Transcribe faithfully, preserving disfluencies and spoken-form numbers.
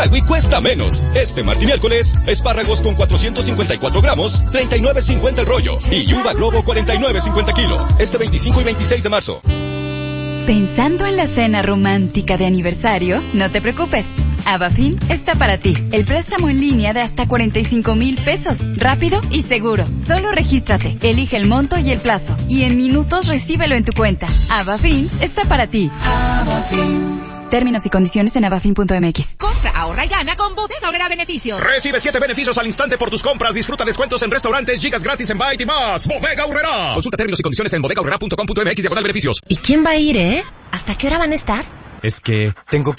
Y cuesta menos. Este martes y miércoles, espárragos con cuatrocientos cincuenta y cuatro gramos, treinta y nueve cincuenta el rollo. Y uva Globo cuarenta y nueve cincuenta kilo. Este veinticinco y veintiséis de marzo. ¿Pensando en la cena romántica de aniversario? No te preocupes. Avafin está para ti. El préstamo en línea de hasta cuarenta y cinco mil pesos. Rápido y seguro. Solo regístrate, elige el monto y el plazo. Y en minutos recíbelo en tu cuenta. Avafin está para ti. Avafin. Términos y condiciones en avafin punto m x. Compra, ahorra y gana con Bodega Aurrera Beneficios. Recibe siete beneficios al instante por tus compras. Disfruta descuentos en restaurantes, gigas gratis en Byte y más. Bodega Aurrera. Consulta términos y condiciones en bodega aurrera punto com punto m x diagonal beneficios. ¿Y quién va a ir, eh? ¿Hasta qué hora van a estar? Es que tengo que